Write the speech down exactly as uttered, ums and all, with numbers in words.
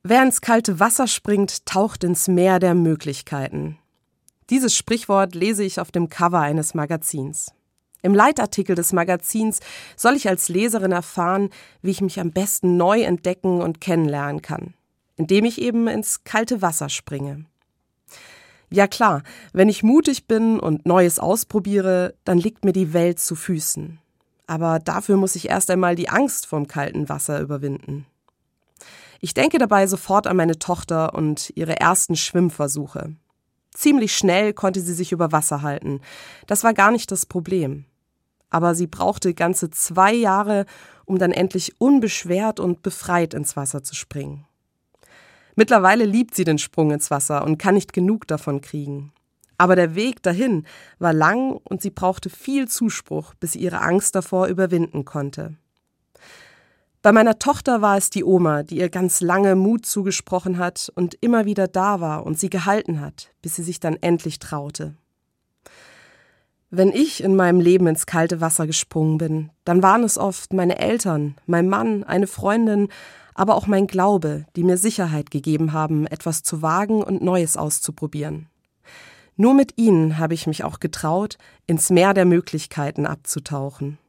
Wer ins kalte Wasser springt, taucht ins Meer der Möglichkeiten. Dieses Sprichwort lese ich auf dem Cover eines Magazins. Im Leitartikel des Magazins soll ich als Leserin erfahren, wie ich mich am besten neu entdecken und kennenlernen kann, indem ich eben ins kalte Wasser springe. Ja klar, wenn ich mutig bin und Neues ausprobiere, dann liegt mir die Welt zu Füßen. Aber dafür muss ich erst einmal die Angst vorm kalten Wasser überwinden. Ich denke dabei sofort an meine Tochter und ihre ersten Schwimmversuche. Ziemlich schnell konnte sie sich über Wasser halten. Das war gar nicht das Problem. Aber sie brauchte ganze zwei Jahre, um dann endlich unbeschwert und befreit ins Wasser zu springen. Mittlerweile liebt sie den Sprung ins Wasser und kann nicht genug davon kriegen. Aber der Weg dahin war lang und sie brauchte viel Zuspruch, bis sie ihre Angst davor überwinden konnte. Bei meiner Tochter war es die Oma, die ihr ganz lange Mut zugesprochen hat und immer wieder da war und sie gehalten hat, bis sie sich dann endlich traute. Wenn ich in meinem Leben ins kalte Wasser gesprungen bin, dann waren es oft meine Eltern, mein Mann, eine Freundin, aber auch mein Glaube, die mir Sicherheit gegeben haben, etwas zu wagen und Neues auszuprobieren. Nur mit ihnen habe ich mich auch getraut, ins Meer der Möglichkeiten abzutauchen.